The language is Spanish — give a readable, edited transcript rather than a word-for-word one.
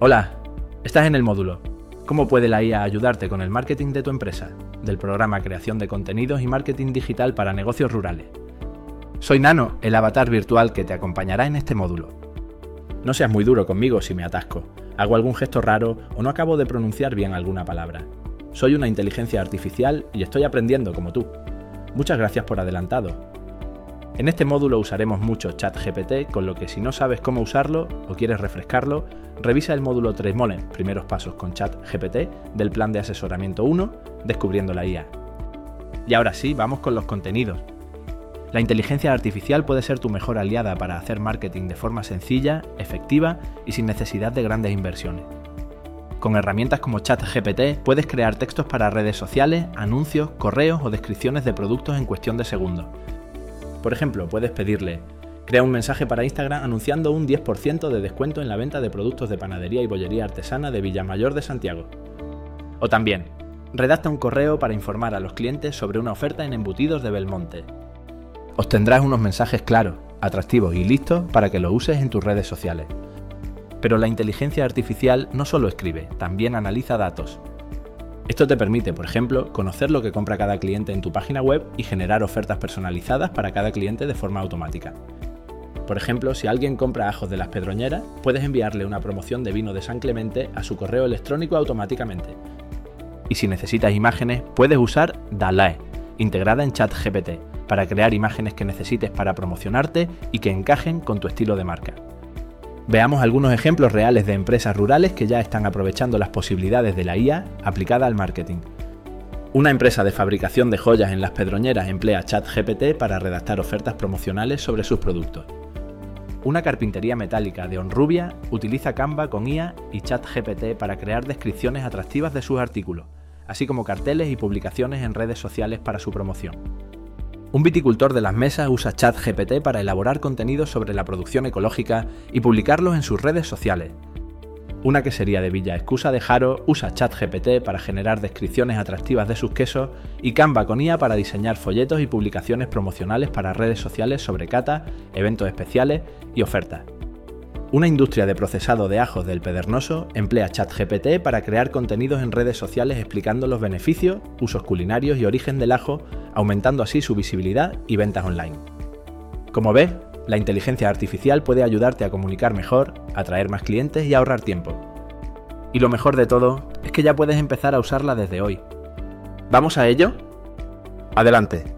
Hola, estás en el módulo ¿Cómo puede la IA ayudarte con el marketing de tu empresa? Del programa Creación de Contenidos y Marketing Digital para Negocios Rurales. Soy Nano, el avatar virtual que te acompañará en este módulo. No seas muy duro conmigo si me atasco, hago algún gesto raro o no acabo de pronunciar bien alguna palabra. Soy una inteligencia artificial y estoy aprendiendo como tú. Muchas gracias por adelantado. En este módulo usaremos mucho ChatGPT, con lo que si no sabes cómo usarlo o quieres refrescarlo, revisa el módulo 3 Mole, primeros pasos con ChatGPT, del plan de asesoramiento 1, Descubriendo la IA. Y ahora sí, vamos con los contenidos. La inteligencia artificial puede ser tu mejor aliada para hacer marketing de forma sencilla, efectiva y sin necesidad de grandes inversiones. Con herramientas como ChatGPT puedes crear textos para redes sociales, anuncios, correos o descripciones de productos en cuestión de segundos. Por ejemplo, puedes pedirle: crea un mensaje para Instagram anunciando un 10% de descuento en la venta de productos de panadería y bollería artesana de Villamayor de Santiago. O también, redacta un correo para informar a los clientes sobre una oferta en embutidos de Belmonte. Obtendrás unos mensajes claros, atractivos y listos para que los uses en tus redes sociales. Pero la inteligencia artificial no solo escribe, también analiza datos. Esto te permite, por ejemplo, conocer lo que compra cada cliente en tu página web y generar ofertas personalizadas para cada cliente de forma automática. Por ejemplo, si alguien compra ajos de Las Pedroñeras, puedes enviarle una promoción de vino de San Clemente a su correo electrónico automáticamente. Y si necesitas imágenes, puedes usar DALL-E, integrada en ChatGPT, para crear imágenes que necesites para promocionarte y que encajen con tu estilo de marca. Veamos algunos ejemplos reales de empresas rurales que ya están aprovechando las posibilidades de la IA aplicada al marketing. Una empresa de fabricación de joyas en Las Pedroñeras emplea ChatGPT para redactar ofertas promocionales sobre sus productos. Una carpintería metálica de Honrubia utiliza Canva con IA y ChatGPT para crear descripciones atractivas de sus artículos, así como carteles y publicaciones en redes sociales para su promoción. Un viticultor de Las Mesas usa ChatGPT para elaborar contenidos sobre la producción ecológica y publicarlos en sus redes sociales. Una quesería de Villa Escusa de Jaro usa ChatGPT para generar descripciones atractivas de sus quesos y Canva con IA para diseñar folletos y publicaciones promocionales para redes sociales sobre cata, eventos especiales y ofertas. Una industria de procesado de ajos del Pedregoso emplea ChatGPT para crear contenidos en redes sociales explicando los beneficios, usos culinarios y origen del ajo, aumentando así su visibilidad y ventas online. Como ves, la inteligencia artificial puede ayudarte a comunicar mejor, atraer más clientes y ahorrar tiempo. Y lo mejor de todo es que ya puedes empezar a usarla desde hoy. ¿Vamos a ello? ¡Adelante!